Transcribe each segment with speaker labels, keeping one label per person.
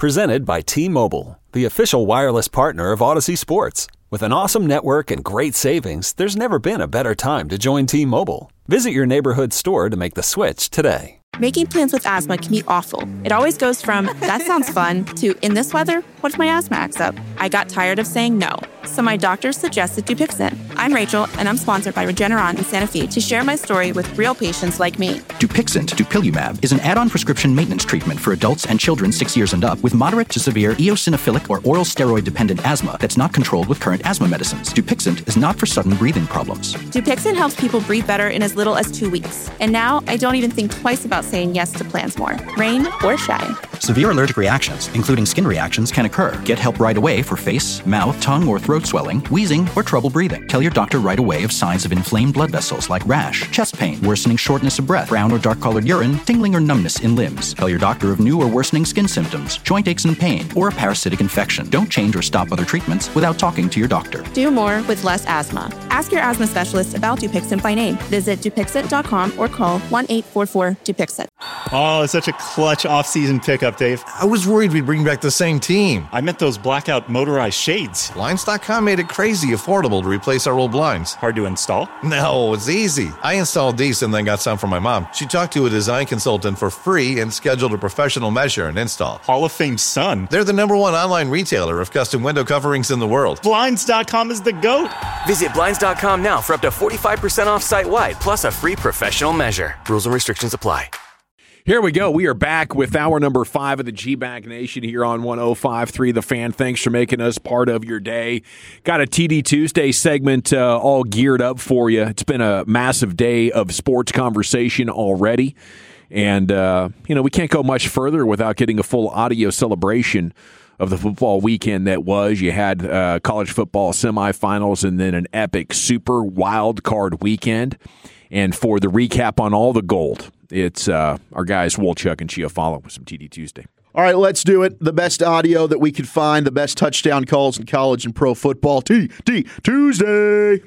Speaker 1: Presented by T-Mobile, the official wireless partner of Odyssey Sports. With an awesome network and great savings, there's never been a better time to join T-Mobile. Visit your neighborhood store to make the switch today.
Speaker 2: Making plans with asthma can be awful. It always goes from, that sounds fun, to, in this weather, what if my asthma acts up? I got tired of saying no, so my doctor suggested Dupixent. I'm Rachel, and I'm sponsored by Regeneron and Sanofi to share my story with real patients like me.
Speaker 3: Dupixent, dupilumab, is an add-on prescription maintenance treatment for adults and children 6 years and up with moderate to severe eosinophilic or oral steroid-dependent asthma that's not controlled with current asthma medicines. Dupixent is not for sudden breathing problems.
Speaker 2: Dupixent helps people breathe better in as little as 2 weeks. And now, I don't even think twice about saying yes to plans more, rain or shine.
Speaker 3: Severe allergic reactions, including skin reactions, can occur. Get help right away for face, mouth, tongue, or throat swelling, wheezing, or trouble breathing. Tell your doctor right away of signs of inflamed blood vessels like rash, chest pain, worsening shortness of breath, brown or dark-colored urine, tingling or numbness in limbs. Tell your doctor of new or worsening skin symptoms, joint aches and pain, or a parasitic infection. Don't change or stop other treatments without talking to your doctor.
Speaker 2: Do more with less asthma. Ask your asthma specialist about Dupixent by name. Visit Dupixent.com or call 1-844-DUPIXENT.
Speaker 4: Oh, it's such a clutch off-season pickup, Dave.
Speaker 5: I was worried we'd bring back the same team.
Speaker 4: I meant those blackout motorized shades.
Speaker 5: Blinds.com made it crazy affordable to replace our old blinds.
Speaker 4: Hard to install?
Speaker 5: No, it's easy. I installed these and then got some for my mom. She talked to a design consultant for free and scheduled a professional measure and install.
Speaker 4: Hall of Fame son.
Speaker 5: They're the #1 online retailer of custom window coverings in the world.
Speaker 4: Blinds.com is the GOAT.
Speaker 6: Visit Blinds.com now for up to 45% off site-wide, plus a free professional measure. Rules and restrictions apply.
Speaker 7: Here we go. We are back with hour number 5 of the G-Bag Nation here on 105.3 The Fan. Thanks for making us part of your day. Got a TD Tuesday segment all geared up for you. It's been a massive day of sports conversation already. And, we can't go much further without getting a full audio celebration of the football weekend that was. You had college football semifinals and then an epic super wild card weekend. And for the recap on all the gold, it's our guys Wolchuk and Chiafalo with some TD Tuesday.
Speaker 8: All right, let's do it. The best audio that we could find, the best touchdown calls in college and pro football. TD Tuesday.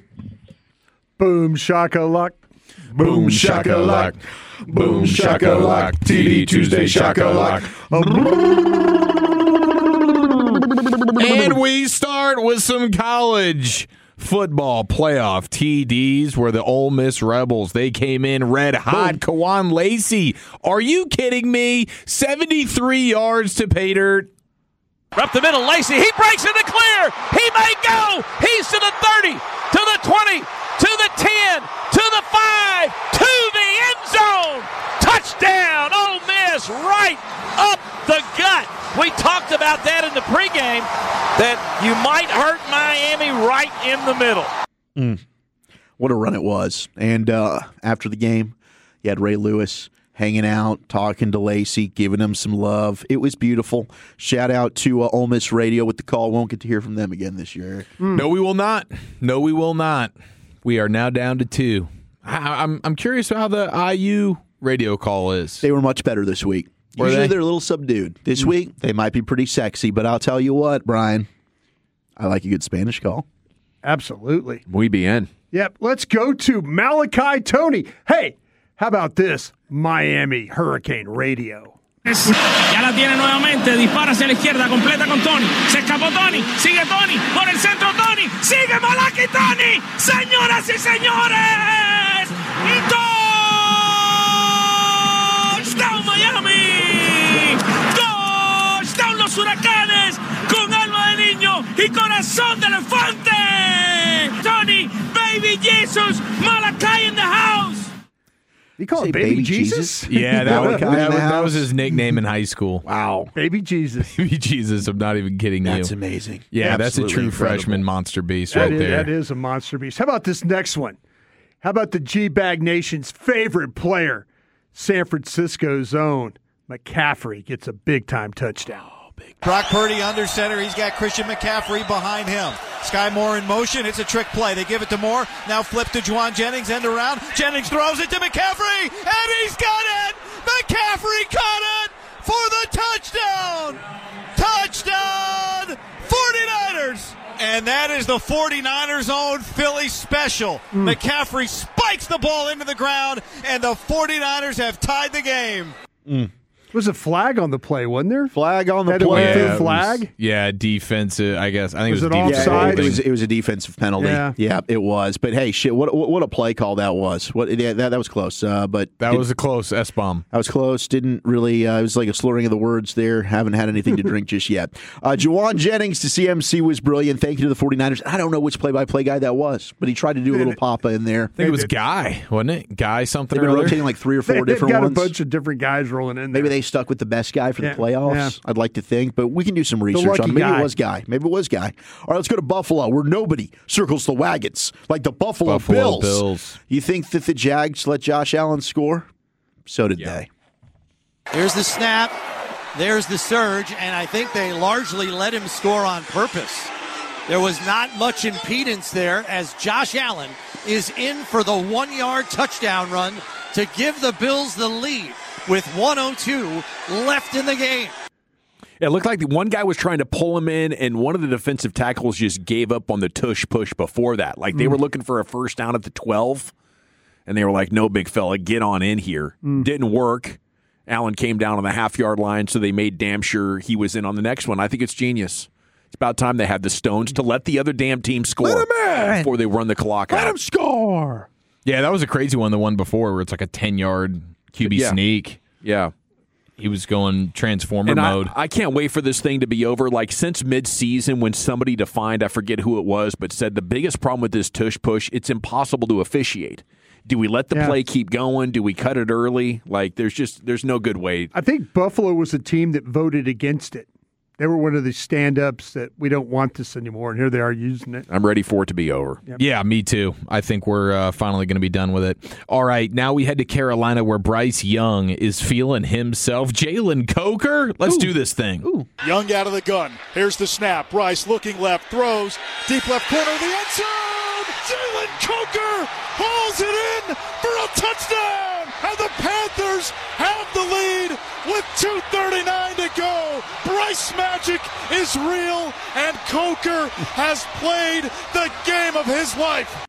Speaker 9: Boom shakalak.
Speaker 8: Boom shakalak. Boom shakalak. TD Tuesday shakalak.
Speaker 7: And we start with some college football playoff TDs where the Ole Miss Rebels, they came in red hot. Kawan Lacey, are you kidding me? 73 yards to pay dirt.
Speaker 10: Up the middle, Lacey, he breaks in the clear. He may go. He's to the 30, to the 20, to the 10, to the 5, to the end zone. Touchdown, Ole Miss, right up the gut. We talked about that in the pregame, that you might hurt Miami right in the middle.
Speaker 8: What a run it was. And after the game, you had Ray Lewis hanging out, talking to Lacey, giving him some love. It was beautiful. Shout out to Ole Miss Radio with the call. Won't get to hear from them again this year.
Speaker 7: No, we will not. No, we will not. We are now down to 2. I'm curious how the IU radio call is.
Speaker 8: They were much better this week. Usually they're a little subdued. This week, they might be pretty sexy, but I'll tell you what, Brian, I like a good Spanish call.
Speaker 9: Absolutely.
Speaker 7: Muy bien.
Speaker 9: Yep, let's go to Malachi Tony. Hey, how about this? Miami Hurricane Radio.
Speaker 10: Ya la tiene nuevamente, dispara hacia la izquierda, completa con Tony. Se escapó Tony, sigue Tony, por el centro Tony, sigue Malachi Tony. Señoras y señores, y touchdown Miami. Touchdown los Huracanes, con alma de niño y corazón de elefante. Tony, baby Jesus, Malachi in the house.
Speaker 9: You call him Baby Jesus?
Speaker 7: Yeah, that was his nickname in high school.
Speaker 9: Wow. Baby Jesus.
Speaker 7: Baby Jesus, I'm not even kidding you.
Speaker 8: That's amazing.
Speaker 7: Yeah, that's a true
Speaker 8: incredible.
Speaker 7: freshman monster beast right there.
Speaker 9: That is a monster beast. How about this next one? How about the G-Bag Nation's favorite player, San Francisco's own McCaffrey gets a big-time touchdown.
Speaker 11: Brock Purdy under center. He's got Christian McCaffrey behind him. Sky Moore in motion. It's a trick play. They give it to Moore. Now flip to Juwan Jennings. End around. Jennings throws it to McCaffrey. And he's got it. McCaffrey caught it for the touchdown. Touchdown. 49ers. And that is the 49ers' own Philly special. McCaffrey spikes the ball into the ground, and the 49ers have tied the game.
Speaker 9: Was a flag on the play, wasn't there?
Speaker 8: Flag on the
Speaker 9: Had to
Speaker 8: play.
Speaker 9: went through flag.
Speaker 12: Defensive. I guess. I think
Speaker 9: Was
Speaker 12: it
Speaker 9: it
Speaker 12: was defensive.
Speaker 9: offside?
Speaker 8: It was a defensive penalty. Yeah, it was. But hey, shit, what a play call that was. That was close. But
Speaker 12: That was a close S-bomb.
Speaker 8: I was close. Didn't really. It was like a slurring of the words there. Haven't had anything to drink just yet. Juwan Jennings to CMC was brilliant. Thank you to the 49ers. I don't know which play-by-play guy that was, but he tried to do a little papa in there.
Speaker 12: I think it was Guy, wasn't it? Guy something.
Speaker 8: They've been
Speaker 12: or other?
Speaker 8: rotating like 3 or 4
Speaker 9: They've
Speaker 8: different
Speaker 9: got
Speaker 8: ones.
Speaker 9: a bunch of different guys rolling in there.
Speaker 8: Maybe they stuck with the best guy for the
Speaker 9: Yeah,
Speaker 8: playoffs.
Speaker 9: yeah.
Speaker 8: I'd like to think, but we can do some research
Speaker 9: lucky
Speaker 8: on it. Maybe
Speaker 9: guy.
Speaker 8: it was Guy. All right, let's go to Buffalo, where nobody circles the wagons like the Buffalo Bills. You think that the Jags let Josh Allen score? So did they.
Speaker 11: There's the snap. There's the surge, and I think they largely let him score on purpose. There was not much impedance there as Josh Allen is in for the 1-yard touchdown run to give the Bills the lead with 1:02 left in the game.
Speaker 7: It looked like one guy was trying to pull him in, and one of the defensive tackles just gave up on the tush push before that. Like they were looking for a first down at the 12, and they were like, no, big fella, get on in here. Didn't work. Allen came down on the half-yard line, so they made damn sure he was in on the next one. I think it's genius. It's about time they had the stones to let the other damn team score before they run the clock out.
Speaker 8: Let him score.
Speaker 12: Yeah, that was a crazy one. The one before where it's like a 10-yard QB sneak.
Speaker 7: Yeah.
Speaker 12: He was going transformer mode.
Speaker 7: I can't wait for this thing to be over. Like since mid-season when somebody defined, I forget who it was, but said the biggest problem with this tush push, it's impossible to officiate. Do we let the play keep going? Do we cut it early? Like there's no good way.
Speaker 9: I think Buffalo was a team that voted against it. They were one of the stand-ups that we don't want this anymore, and here they are using it.
Speaker 7: I'm ready for it to be over.
Speaker 9: Yep.
Speaker 12: Yeah, me too. I think we're finally going to be done with it. All right, now we head to Carolina where Bryce Young is feeling himself. Jalen Coker, let's do this thing.
Speaker 13: Ooh. Young out of the gun. Here's the snap. Bryce looking left, throws. Deep left corner of the end zone. Jalen Coker hauls it in for a touchdown. And the Panthers have the lead with 2:39 to go. Bryce Magic is real, and Coker has played the game of his life.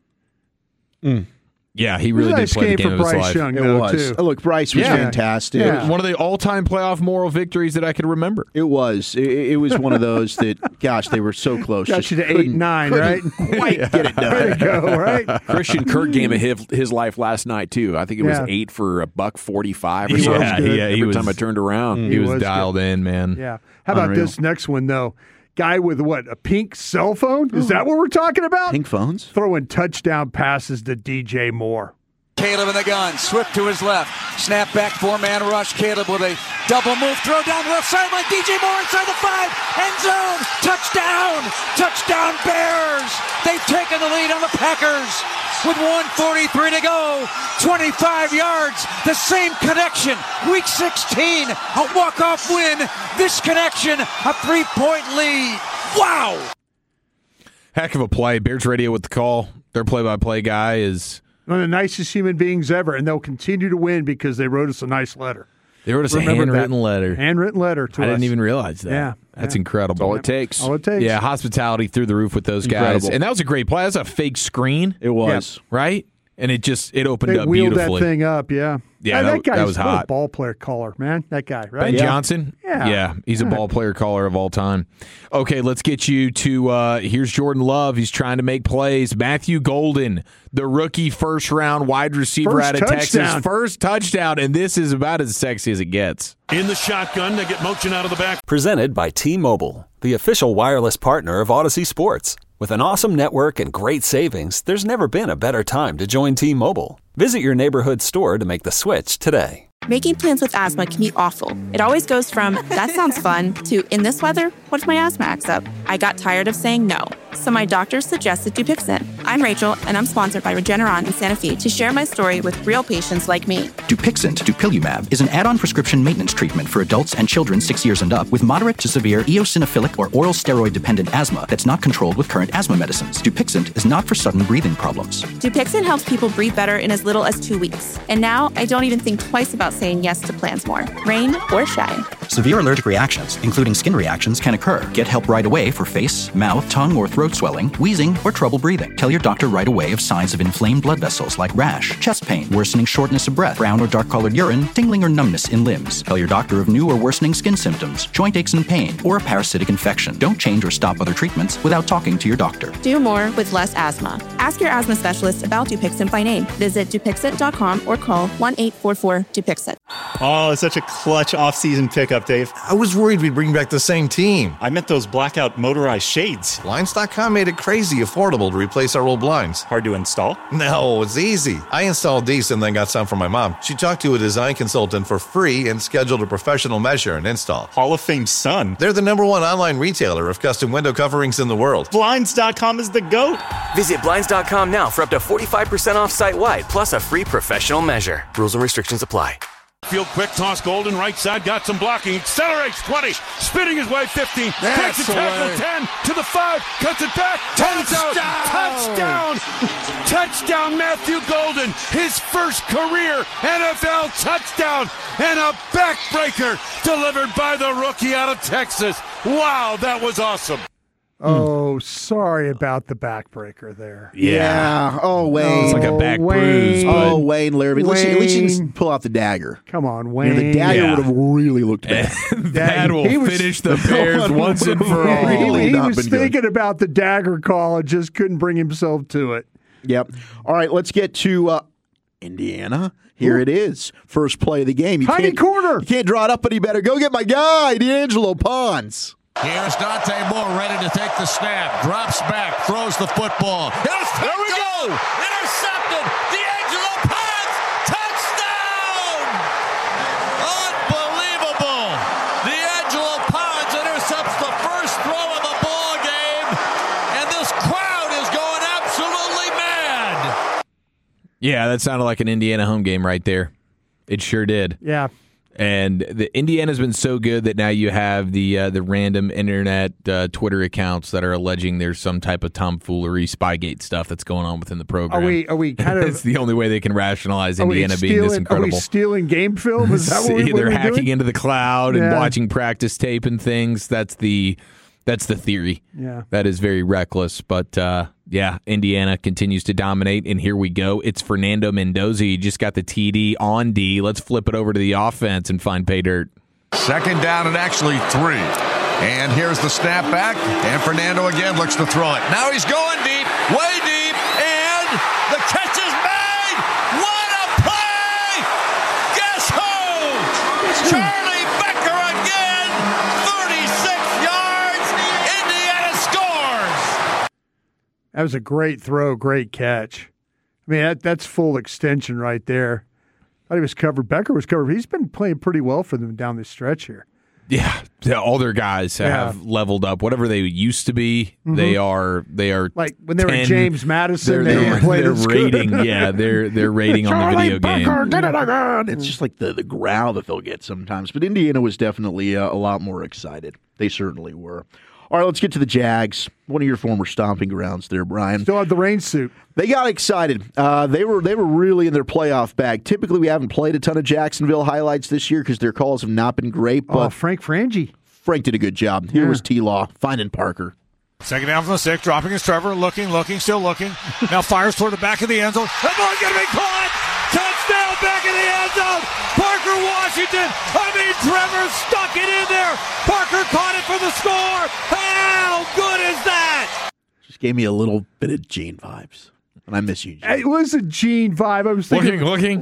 Speaker 12: Yeah, he really did play the game of his life.
Speaker 9: Young,
Speaker 8: it
Speaker 9: though,
Speaker 8: was.
Speaker 9: too.
Speaker 8: Look, Bryce was fantastic.
Speaker 12: It was one of the all-time playoff moral victories that I could remember.
Speaker 8: It was. It was one of those that, gosh, they were so close.
Speaker 9: Got you to 8-9, right?
Speaker 8: Quite get it done.
Speaker 9: There you go, right?
Speaker 7: Christian Kirk game of his life last night too. I think it was 8 for $145 or something. Every time I turned around,
Speaker 12: he was dialed in, man.
Speaker 9: Yeah. How about this next one though? Guy with what? A pink cell phone? Is that what we're talking about?
Speaker 8: Pink phones?
Speaker 9: Throwing touchdown passes to DJ Moore.
Speaker 14: Caleb in the gun, Swift to his left, snap back, 4-man rush, Caleb with a double move, throw down the left sideline, DJ Moore inside the 5, end zone, touchdown Bears, they've taken the lead on the Packers with 1:43 to go, 25 yards, the same connection, week 16, a walk-off win, this connection, a 3-point lead, wow!
Speaker 12: Heck of a play. Bears Radio with the call. Their play-by-play guy is
Speaker 9: one of the nicest human beings ever, and they'll continue to win because they wrote us a nice letter.
Speaker 12: They wrote us a handwritten letter.
Speaker 9: Handwritten letter to us.
Speaker 12: I didn't even realize that.
Speaker 9: Yeah.
Speaker 12: That's incredible.
Speaker 7: That's all it takes.
Speaker 9: All it takes.
Speaker 12: Yeah, hospitality through the roof with those guys.
Speaker 8: Incredible.
Speaker 12: And that was a great play. That was a fake screen.
Speaker 8: It was.
Speaker 12: Right? And it opened
Speaker 9: They
Speaker 12: up
Speaker 9: wheeled
Speaker 12: beautifully.
Speaker 9: that thing up, yeah.
Speaker 12: Yeah,
Speaker 9: that guy's
Speaker 12: that was hot.
Speaker 9: a ball player caller, man. That guy, right?
Speaker 12: Ben Johnson?
Speaker 9: Yeah.
Speaker 12: He's a ball player caller of all time. Okay, let's get you to here's Jordan Love. He's trying to make plays. Matthew Golden, the rookie first-round wide receiver out of Texas. First touchdown, and this is about as sexy as it gets.
Speaker 15: In the shotgun, they get motion out of the back.
Speaker 1: Presented by T-Mobile, the official wireless partner of Odyssey Sports. With an awesome network and great savings, there's never been a better time to join T-Mobile. Visit your neighborhood store to make the switch today.
Speaker 2: Making plans with asthma can be awful. It always goes from, that sounds fun, to, in this weather, what if my asthma acts up? I got tired of saying no, so my doctor suggested Dupixent. I'm Rachel, and I'm sponsored by Regeneron in Santa Fe to share my story with real patients like me.
Speaker 3: Dupixent, dupilumab, is an add-on prescription maintenance treatment for adults and children 6 years and up with moderate to severe eosinophilic or oral steroid-dependent asthma that's not controlled with current asthma medicines. Dupixent is not for sudden breathing problems.
Speaker 2: Dupixent helps people breathe better in as little as 2 weeks. And now I don't even think twice about saying yes to plans more, rain or shine.
Speaker 3: Severe allergic reactions, including skin reactions, can occur. Get help right away for face, mouth, tongue, or throat swelling, wheezing, or trouble breathing. Tell your your doctor right away if signs of inflamed blood vessels like rash, chest pain, worsening shortness of breath, brown or dark-colored urine, tingling or numbness in limbs. Tell your doctor of new or worsening skin symptoms, joint aches and pain, or a parasitic infection. Don't change or stop other treatments without talking to your doctor.
Speaker 2: Do more with less asthma. Ask your asthma specialist about Dupixent by name. Visit Dupixent.com or call 1-844-DUPIXENT.
Speaker 4: Oh, it's such a clutch off-season pickup, Dave.
Speaker 5: I was worried we'd bring back the same team.
Speaker 4: I meant those blackout motorized shades.
Speaker 5: Blinds.com made it crazy affordable to replace our old blinds.
Speaker 4: Hard to install?
Speaker 5: No, it's easy. I installed these and then got some from my mom. She talked to a design consultant for free and scheduled a professional measure and install.
Speaker 4: Hall of Fame son.
Speaker 5: They're the #1 online retailer of custom window coverings in the world.
Speaker 4: Blinds.com is the GOAT.
Speaker 6: Visit Blinds.com now for up to 45% off site-wide, plus a free professional measure. Rules and restrictions apply.
Speaker 15: Field quick toss, Golden right side, got some blocking, accelerates 20, spinning his way 15, takes a tackle 10 to the 5, cuts it back, touchdown, touchdown Matthew Golden, his first career NFL touchdown, and a backbreaker delivered by the rookie out of Texas. Wow, that was awesome.
Speaker 9: Oh, sorry about the backbreaker there.
Speaker 8: Yeah. Oh, Wayne.
Speaker 12: It's like a back bruise. But
Speaker 8: Wayne Larrabee. At least you didn't pull out the dagger.
Speaker 9: Come on, Wayne.
Speaker 8: The dagger would have really looked bad.
Speaker 12: that will finish the Bears once and for all.
Speaker 9: He was thinking about the dagger call and just couldn't bring himself to it.
Speaker 8: Yep. All right, let's get to Indiana. Here it is. First play of the game.
Speaker 9: Tiny corner.
Speaker 8: You can't draw it up any better. Go get my guy, D'Angelo Pons.
Speaker 16: Here's Dante Moore ready to take the snap. Drops back, throws the football. There we go! Intercepted! D'Angelo Pons! Touchdown! Unbelievable! D'Angelo Pons intercepts the first throw of the ball game, and this crowd is going absolutely mad!
Speaker 12: Yeah, that sounded like an Indiana home game right there. It sure did.
Speaker 9: Yeah.
Speaker 12: And the Indiana's been so good that now you have the random internet Twitter accounts that are alleging there's some type of tomfoolery, Spygate stuff that's going on within the program.
Speaker 9: Are we kind of?
Speaker 12: It's the only way they can rationalize Indiana being this incredible.
Speaker 9: Are we stealing game film? Is that what
Speaker 12: they're hacking
Speaker 9: doing?
Speaker 12: into the cloud and watching practice tape and things? That's the theory.
Speaker 9: Yeah,
Speaker 12: that is very reckless, but. Yeah, Indiana continues to dominate, and here we go. It's Fernando Mendoza. He just got the TD on D. Let's flip it over to the offense and find pay dirt.
Speaker 16: Second down and actually 3. And here's the snap back, and Fernando again looks to throw it. Now he's going deep, way deep, and the catch is made! What a play! Guess who? Charlie Becker again! 36 yards, Indiana scores!
Speaker 9: That was a great throw, great catch. I mean, that's full extension right there. I thought he was covered. Becker was covered. He's been playing pretty well for them down this stretch here.
Speaker 12: Yeah, all their guys have leveled up. Whatever they used to be, they are
Speaker 9: like when they were James Madison. They didn't play
Speaker 12: their
Speaker 9: this
Speaker 12: rating.
Speaker 9: good.
Speaker 12: Yeah, their rating on the video game.
Speaker 8: It's just like the growl that they'll get sometimes. But Indiana was definitely a lot more excited. They certainly were. All right, let's get to the Jags. One of your former stomping grounds there, Brian.
Speaker 9: Still have the rain suit.
Speaker 8: They got excited. They were really in their playoff bag. Typically, we haven't played a ton of Jacksonville highlights this year because their calls have not been great. But
Speaker 9: Frank Frangie.
Speaker 8: Frank did a good job. Here was T-Law finding Parker.
Speaker 11: Second down from the 6, dropping is Trevor, looking, still looking. Now fires toward the back of the end zone. The ball's going to be caught! Touchdown back in the end zone! Parker Washington! Trevor stuck it in there! Parker caught it for the score! How good is that?
Speaker 8: Just gave me a little bit of Gene vibes. And I miss you, Gene.
Speaker 9: It was a Gene vibe. I was thinking.
Speaker 12: Looking.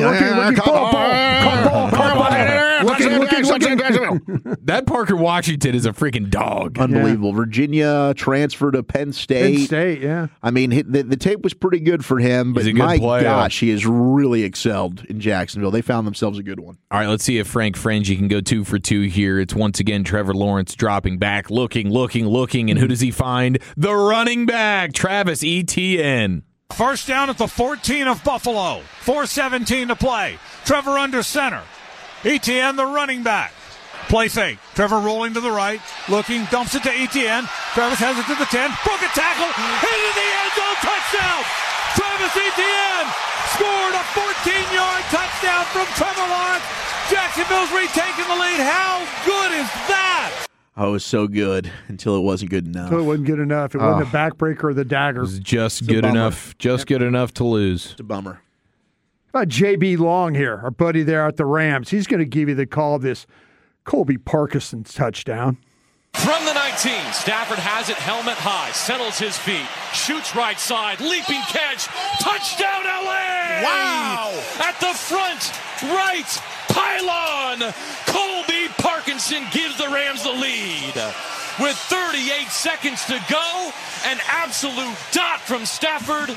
Speaker 12: That Parker Washington is a freaking dog.
Speaker 8: Unbelievable. Yeah. Virginia transferred to Penn State.
Speaker 9: Penn State, yeah.
Speaker 8: I mean, the tape was pretty good for him, but my gosh, he has really excelled in Jacksonville. They found themselves a good one.
Speaker 12: All right, let's see if Frank Frangie can go 2 for 2 here. It's once again Trevor Lawrence dropping back, looking, and who does he find? The running back, Travis Etienne.
Speaker 11: First down at the 14 of Buffalo. 4:17 to play. Trevor under center. Etienne, the running back. Play fake. Trevor rolling to the right. Looking, dumps it to Etienne. Travis has it to the 10. Broke a tackle. Into the end zone. Touchdown. Travis Etienne scored a 14-yard touchdown from Trevor Lawrence. Jacksonville's retaking the lead. How good is that?
Speaker 8: Oh, it was so good until it wasn't good enough.
Speaker 9: Until it wasn't good enough. It wasn't the backbreaker or the dagger.
Speaker 12: It was just good enough. Just good enough to lose.
Speaker 8: It's a bummer.
Speaker 9: How about J.B. Long here, our buddy there at the Rams? He's going to give you the call of this Colby Parkinson touchdown.
Speaker 10: From the 19, Stafford has it helmet high, settles his feet, shoots right side, leaping catch, touchdown LA!
Speaker 11: Wow!
Speaker 10: At the front, right pylon, Colby Parkinson gives the Rams the lead. With 38 seconds to go, an absolute dot from Stafford,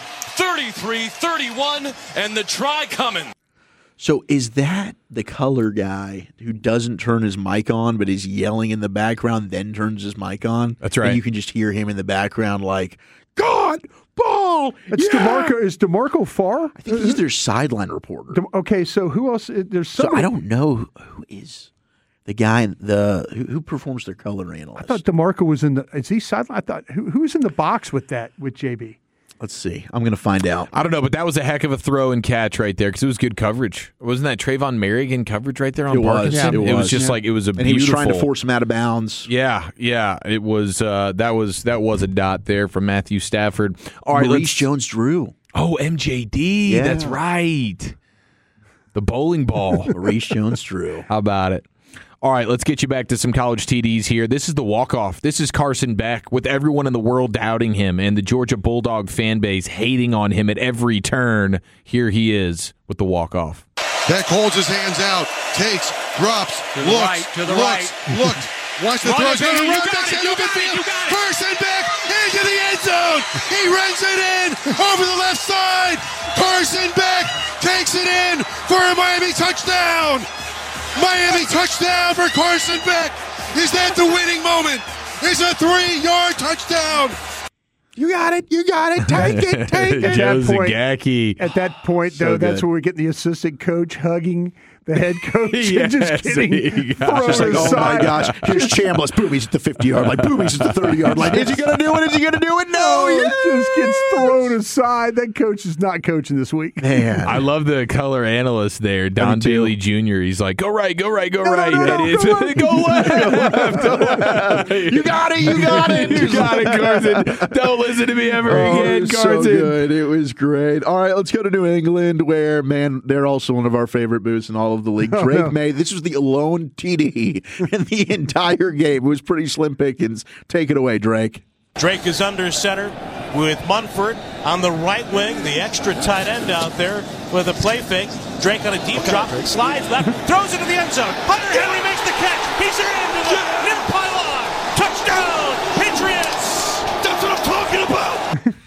Speaker 10: 33-31, and the try coming.
Speaker 8: So is that the color guy who doesn't turn his mic on but is yelling in the background, then turns his mic on?
Speaker 12: That's right.
Speaker 8: And you can just hear him in the background like, God, ball!
Speaker 9: It's DeMarco. Is DeMarco Farr?
Speaker 8: I think he's their sideline reporter.
Speaker 9: Okay, so who else? There's somebody.
Speaker 8: So I don't know who is the guy who performs their color analyst.
Speaker 9: I thought DeMarco was in the. Is he sideline? I thought who's in the box with JB?
Speaker 8: Let's see. I'm going to find out.
Speaker 12: I don't know, but that was a heck of a throw and catch right there because it was good coverage. Wasn't that Trayvon Merrigan coverage right there on Parkinson?
Speaker 8: It was
Speaker 12: just like it was a beautiful.
Speaker 8: And he was trying to force him out of bounds.
Speaker 12: Yeah. It was. That was a dot there from Matthew Stafford. All right,
Speaker 8: Maurice Jones-Drew.
Speaker 12: Oh, MJD.
Speaker 8: Yeah.
Speaker 12: That's right. The bowling ball.
Speaker 8: Maurice Jones-Drew.
Speaker 12: How about it? All right, let's get you back to some college TDs here. This is the walk-off. This is Carson Beck with everyone in the world doubting him and the Georgia Bulldog fan base hating on him at every turn. Here he is with the walk-off.
Speaker 17: Beck holds his hands out, takes, drops, looks, wants to throw it down the road, takes it open field. Carson Beck into the end zone. He runs it in over the left side. Carson Beck takes it in for a Miami touchdown. Miami touchdown for Carson Beck. Is that the winning moment? It's a 3-yard touchdown.
Speaker 8: You got it. Take it.
Speaker 12: Joe Zagacki.
Speaker 9: At that point, though, that's where we get the assistant coach hugging the head coach. Yes, just kidding.
Speaker 8: Just like, oh my gosh, here's Chambliss. Boom, he's at the 50-yard line. Boom, he's at the 30-yard line. Is he going to do it? No.
Speaker 9: It just gets thrown aside. That coach is not coaching this week.
Speaker 8: Man.
Speaker 12: I love the color analyst there, Don Bailey Jr. He's like, go right.
Speaker 8: No,
Speaker 12: Go left.
Speaker 8: You got it,
Speaker 12: Carson. Don't listen to me ever again, Carson.
Speaker 8: So good. It was great. All right, let's go to New England, where, man, they're also one of our favorite booths in all of the league. Drake May, this was the lone TD in the entire game. It was pretty slim pickings. Take it away, Drake.
Speaker 11: Drake is under center with Munford on the right wing, the extra tight end out there with a play fake. Drake on a deep drop, slides left, throws it to the end zone. Hunter Henry makes the catch. He's in to the near pylon. Touchdown, Patriots. That's what I'm talking about.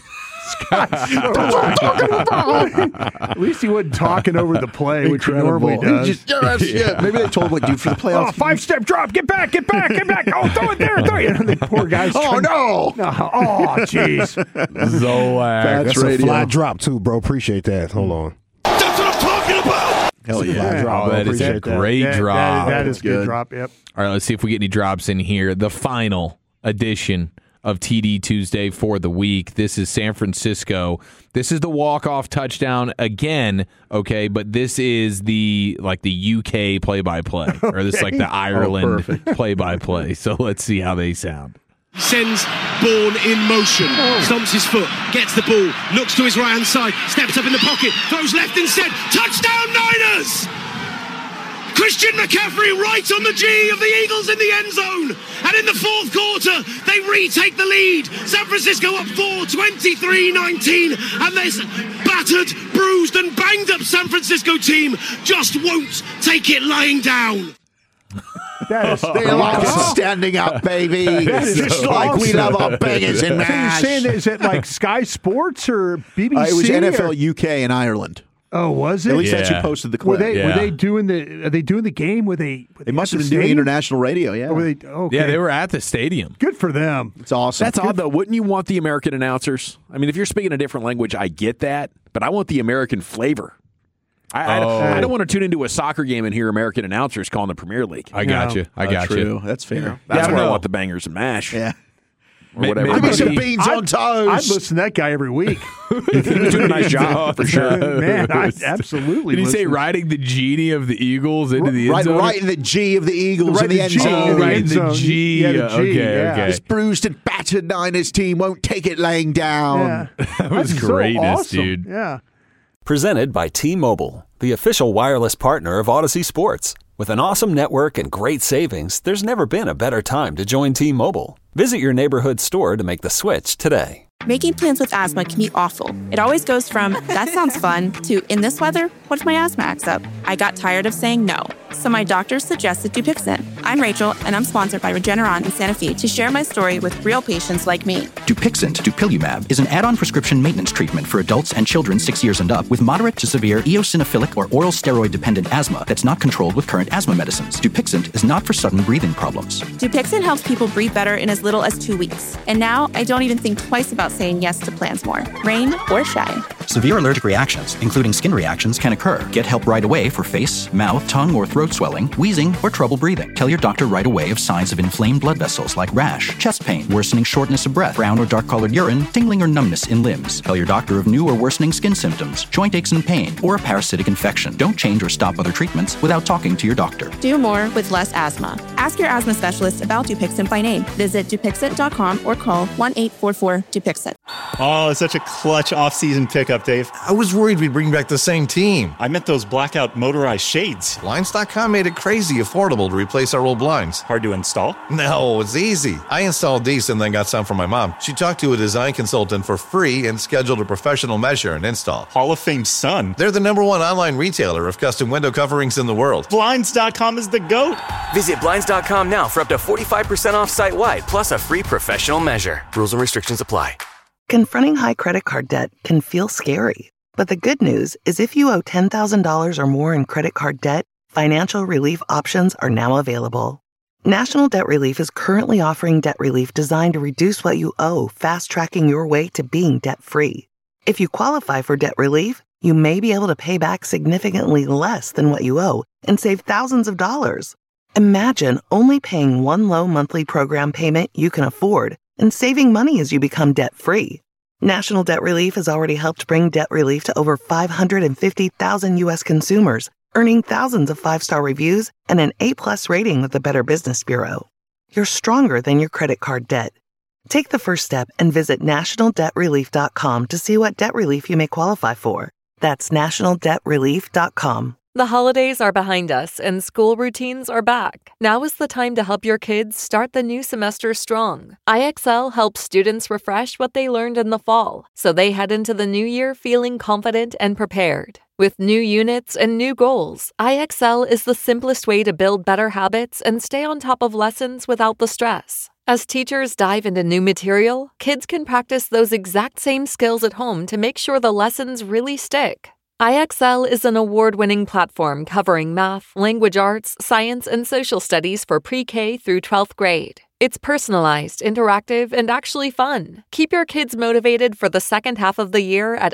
Speaker 9: That's what I'm talking about. At least he wasn't talking over the play, which he normally does.
Speaker 8: Maybe they told him, like, dude, for the playoffs.
Speaker 9: Oh, 5-step drop. Get back. Oh, throw it there. And the poor guy's
Speaker 8: no.
Speaker 9: Oh, jeez.
Speaker 12: Zolak.
Speaker 18: That's a fly drop, too, bro. Appreciate that. Hold on.
Speaker 11: That's what I'm talking about.
Speaker 8: Hell yeah.
Speaker 18: Drop,
Speaker 12: that is a great drop.
Speaker 9: That is good drop, yep.
Speaker 12: All right, let's see if we get any drops in here. The final edition of TD Tuesday for the week. This is San Francisco. This is the walk-off touchdown again, okay, but this is the UK play-by-play, or this is like the Ireland play-by-play. So let's see how they sound.
Speaker 19: Sends Bourne in motion, stomps his foot, gets the ball, looks to his right-hand side, steps up in the pocket, throws left instead. Touchdown Niners! Christian McCaffrey right on the G of the Eagles in the end zone. And in the fourth quarter, they retake the lead. San Francisco up 4, 23-19. And this battered, bruised and banged up San Francisco team just won't take it lying down.
Speaker 8: That is they love standing up, baby. It's just like we love our bangers and mash.
Speaker 9: So you're saying, is it like Sky Sports or BBC?
Speaker 8: It was NFL UK and Ireland.
Speaker 9: Oh, was it?
Speaker 8: At least that you posted the clip.
Speaker 9: Were they doing the? Are they doing the game?
Speaker 8: They must have been doing international radio. Yeah.
Speaker 9: Or were they, okay.
Speaker 12: Yeah, they were at the stadium.
Speaker 9: Good for them.
Speaker 8: It's awesome.
Speaker 7: That's odd though. Wouldn't you want the American announcers? I mean, if you're speaking a different language, I get that, but I want the American flavor. I don't want to tune into a soccer game and hear American announcers calling the Premier League.
Speaker 12: I got you.
Speaker 8: True. That's fair.
Speaker 7: That's where I want the bangers and mash.
Speaker 8: Yeah.
Speaker 7: or whatever.
Speaker 8: Give me some beans on toast.
Speaker 9: I'd listen to that guy every week.
Speaker 7: He's doing a nice job for sure.
Speaker 9: Man, I absolutely.
Speaker 7: Did he say riding the genie of the Eagles into the end zone?
Speaker 8: Right in the G of the Eagles
Speaker 9: Right
Speaker 8: in the end zone.
Speaker 7: Right in the G. Okay.
Speaker 8: This bruised and battered Niners team won't take it laying down.
Speaker 9: Yeah.
Speaker 7: That was
Speaker 9: That's
Speaker 7: greatness,
Speaker 9: so awesome.
Speaker 7: dude.
Speaker 9: Yeah.
Speaker 1: Presented by T-Mobile, the official wireless partner of Odyssey Sports. With an awesome network and great savings, there's never been a better time to join T-Mobile. Visit your neighborhood store to make the switch today.
Speaker 2: Making plans with asthma can be awful. It always goes from, that sounds fun, to, in this weather, what if my asthma acts up? I got tired of saying no, so my doctor suggested Dupixent. I'm Rachel, and I'm sponsored by Regeneron in Santa Fe to share my story with real patients like me.
Speaker 3: Dupixent, dupilumab, is an add-on prescription maintenance treatment for adults and children 6 years and up with moderate to severe eosinophilic or oral steroid-dependent asthma that's not controlled with current asthma medicines. Dupixent is not for sudden breathing problems.
Speaker 2: Dupixent helps people breathe better in as little as 2 weeks. And now, I don't even think twice about saying yes to plans more, rain or shine.
Speaker 3: Severe allergic reactions, including skin reactions, can occur. Get help right away for face, mouth, tongue, or throat swelling, wheezing, or trouble breathing. Tell your doctor right away of signs of inflamed blood vessels like rash, chest pain, worsening shortness of breath, brown or dark-colored urine, tingling or numbness in limbs. Tell your doctor of new or worsening skin symptoms, joint aches and pain, or a parasitic infection. Don't change or stop other treatments without talking to your doctor.
Speaker 2: Do more with less asthma. Ask your asthma specialist about Dupixent by name. Visit Dupixent.com or call 1-844-DUPIXENT.
Speaker 4: Oh, it's such a clutch off-season pickup, Dave.
Speaker 5: I was worried we'd bring back the same team.
Speaker 4: I meant those blackout motorized shades.
Speaker 5: Blinds.com made it crazy affordable to replace our old blinds.
Speaker 4: Hard to install?
Speaker 5: No, it's easy. I installed these and then got some from my mom. She talked to a design consultant for free and scheduled a professional measure and install.
Speaker 4: Hall of Fame son.
Speaker 5: They're the #1 online retailer of custom window coverings in the world.
Speaker 4: Blinds.com is the GOAT.
Speaker 6: Visit Blinds.com now for up to 45% off site-wide, plus a free professional measure. Rules and restrictions apply.
Speaker 20: Confronting high credit card debt can feel scary. But the good news is if you owe $10,000 or more in credit card debt, financial relief options are now available. National Debt Relief is currently offering debt relief designed to reduce what you owe, fast-tracking your way to being debt-free. If you qualify for debt relief, you may be able to pay back significantly less than what you owe and save thousands of dollars. Imagine only paying one low monthly program payment you can afford and saving money as you become debt-free. National Debt Relief has already helped bring debt relief to over 550,000 U.S. consumers, earning thousands of five-star reviews and an A+ rating with the Better Business Bureau. You're stronger than your credit card debt. Take the first step and visit nationaldebtrelief.com to see what debt relief you may qualify for. That's nationaldebtrelief.com.
Speaker 21: The holidays are behind us and school routines are back. Now is the time to help your kids start the new semester strong. IXL helps students refresh what they learned in the fall, so they head into the new year feeling confident and prepared. With new units and new goals, IXL is the simplest way to build better habits and stay on top of lessons without the stress. As teachers dive into new material, kids can practice those exact same skills at home to make sure the lessons really stick. IXL is an award-winning platform covering math, language arts, science, and social studies for pre-K through 12th grade. It's personalized, interactive, and actually fun. Keep your kids motivated for the second half of the year at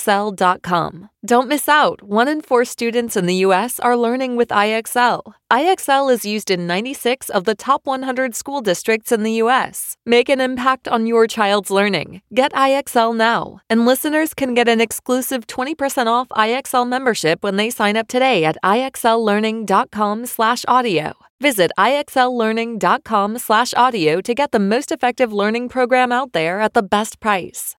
Speaker 21: IXL.com. Don't miss out. 1 in 4 students in the U.S. are learning with IXL. IXL is used in 96 of the top 100 school districts in the U.S. Make an impact on your child's learning. Get IXL now. And listeners can get an exclusive 20% off IXL membership when they sign up today at IXLlearning.com/audio. Visit IXLlearning.com/audio to get the most effective learning program out there at the best price.